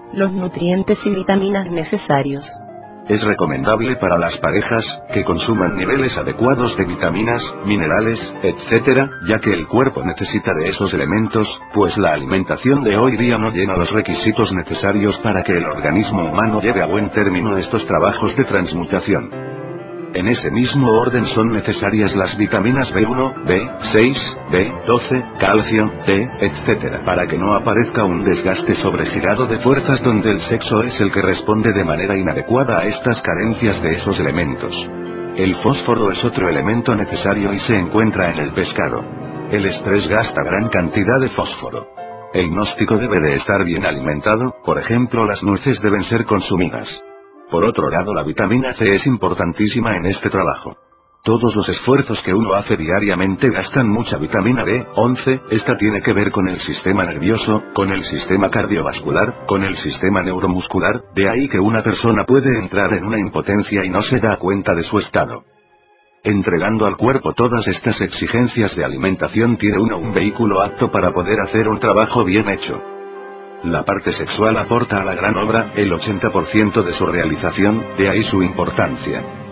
Los nutrientes y vitaminas necesarios. Es recomendable para las parejas, que consuman niveles adecuados de vitaminas, minerales, etc., ya que el cuerpo necesita de esos elementos, pues la alimentación de hoy día no llena los requisitos necesarios para que el organismo humano lleve a buen término estos trabajos de transmutación. En ese mismo orden son necesarias las vitaminas B1, B6, B12, calcio, D, etc., para que no aparezca un desgaste sobregirado de fuerzas donde el sexo es el que responde de manera inadecuada a estas carencias de esos elementos. El fósforo es otro elemento necesario y se encuentra en el pescado. El estrés gasta gran cantidad de fósforo. El gnóstico debe de estar bien alimentado, por ejemplo las nueces deben ser consumidas. Por otro lado, la vitamina C es importantísima en este trabajo. Todos los esfuerzos que uno hace diariamente gastan mucha vitamina B11, esta tiene que ver con el sistema nervioso, con el sistema cardiovascular, con el sistema neuromuscular, de ahí que una persona puede entrar en una impotencia y no se da cuenta de su estado. Entregando al cuerpo todas estas exigencias de alimentación tiene uno un vehículo apto para poder hacer un trabajo bien hecho. La parte sexual aporta a la gran obra el 80% de su realización, de ahí su importancia.